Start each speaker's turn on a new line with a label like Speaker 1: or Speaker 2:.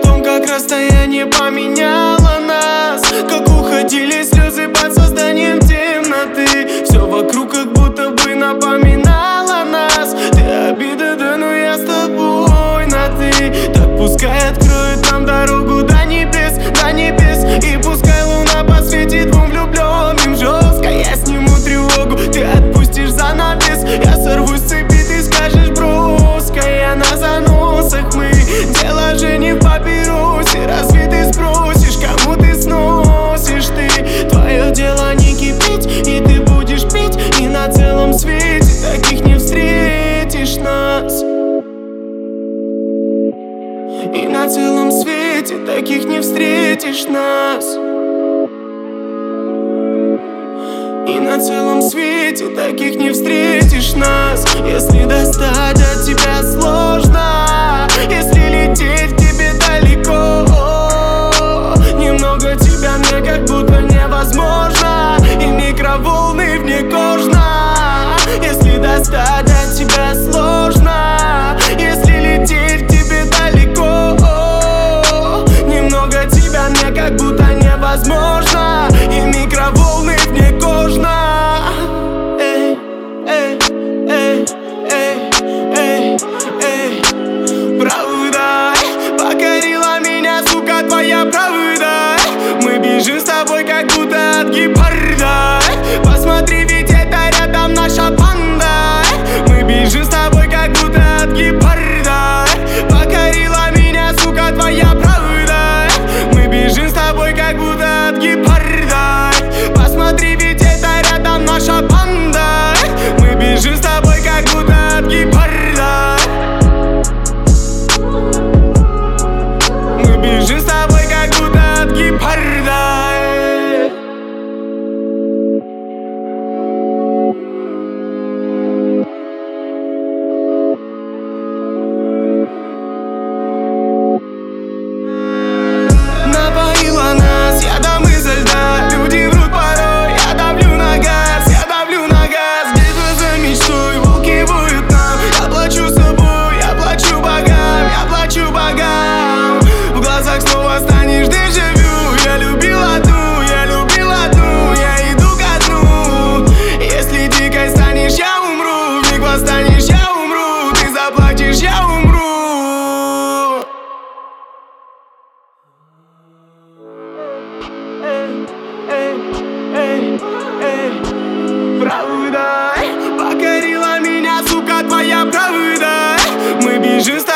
Speaker 1: том, как расстояние поменяло нас, как уходили слезы под созданием темноты. Все вокруг как будто бы напоминало нас. Ты обида, да, но я с тобой на ты. Так пускай откроет нам дорогу до небес, до небес. И пускай луна посветит двум влюбленным жестко. Я сниму тревогу, ты отпустишь занавес. Я сорвусь с цепи, ты скажешь броско. Я на заносах, мы дело же не в папиросе. Разве ты спросишь, кому ты сносишь ты? Твое дело не кипеть, и ты будешь пить. И на целом свете таких не встретишь нас. И на целом свете таких не встретишь нас. И на целом свете таких не встретишь нас. Если достать от тебя сложно, если лететь к тебе далеко, немного тебя мне как будто невозможно. И микроволны вне кожно. Если достать от тебя сложно, если лететь к тебе далеко, немного тебя мне как будто невозможно. И микроволны вне кожно. Эй, эй, эй, эй, эй, эй. Правда покорила меня, сука, твоя правда. Мы бежим с тобой как будто от гепарда. Посмотри, ведь это рядом наша банда. Мы бежим с тобой как будто от гепарда. Покорила меня, сука, твоя правда. Мы бежим с тобой как будто от гепарда. Посмотри, ведь это рядом наша банда. Мы бежим с тобой как будто от гепарда. Мы бежим с тобой как будто от гепарда. Напоила нас ядом изо льда. Люди врут порой, я давлю на газ, я давлю на газ. Битва за мечтой, волки воют нам. Я плачу собой, я плачу богам, я плачу богам. В глазах снова станешь дежавю. Я любил одну, я любил одну. Я иду ко дну. Если дикой станешь, я умру. Вмиг восстанешь, я умру. Ты заплачешь, я умру. Правда покорила меня, сука, твоя правда. Мы бежим с тобой